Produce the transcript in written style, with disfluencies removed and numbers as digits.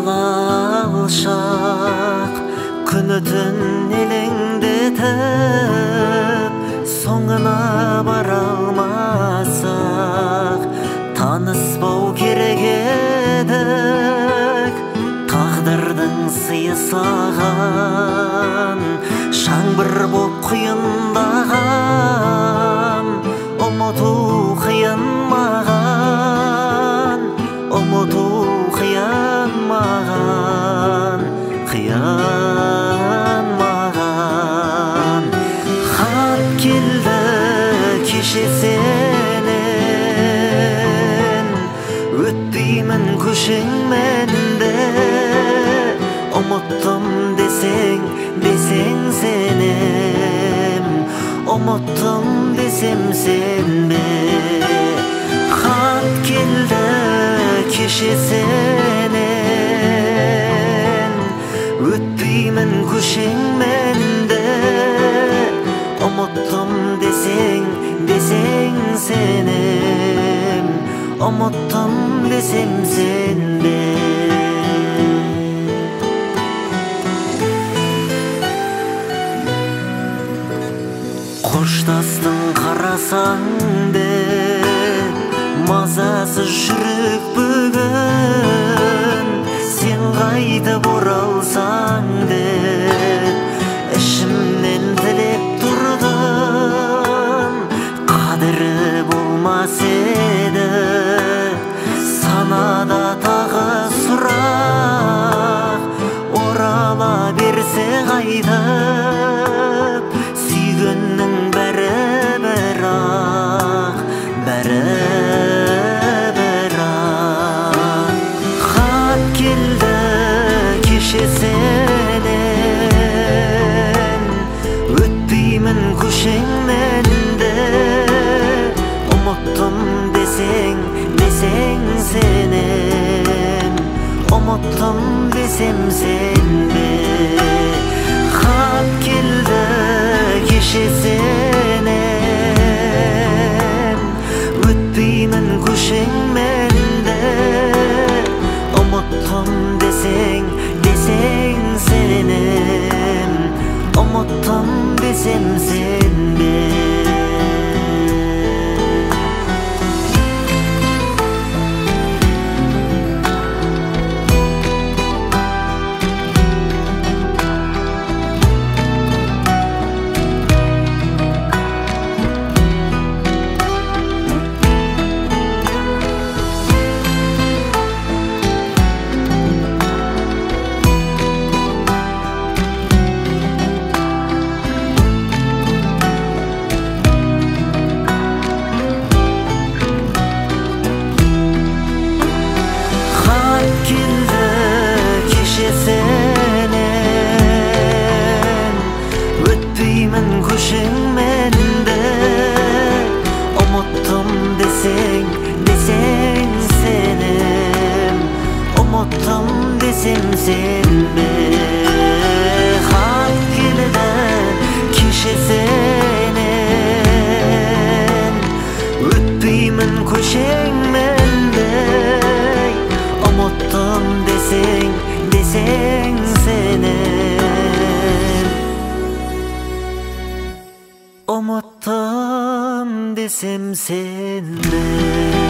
алшақ күні түн елеңдетіп, соңына бара алмасақ таныспау керек едік. Тағдырдың сыйы саған жаңбыр боп құйындаған, ұмыту қиын маған, ұмыту қиын маған, қиын маған. Хат келді кеше сенен, өтпеймін көшеңмен де, ұмыттым десең сенем, ұмыттым десем сенбе. Хат келді кеше сенен, өтпеймін көшеңмен де, ұмыттым десең сенем, ұмыттым десем сенбе. Қоштастың қарасаң деп, мазасыз жүрек бүгін, сен қайтып оралсаң деп, ішімнен тілеп тұрдым. Қадірі болмас еді санада тағы сұрақ, орала берсе қайтып сүйгеннің бәрі бірақ. Хат келді кеше сенен, өтпеймін көшеңмен де, ұмыттым десең сенем, ұмыттым десем сенбе. Хат келді кеше сенен, өтпеймін көшеңмен де, ұмыттым десең сенем, ұмыттым десем сенбе. Көшеңмен де, ұмыттым десең сенем, ұмыттым десем сенбе. Хат келді кеше сенен, өтпеймін көшеңмен де, ұмыттым десең сенем, ұмыттым десем сенбе.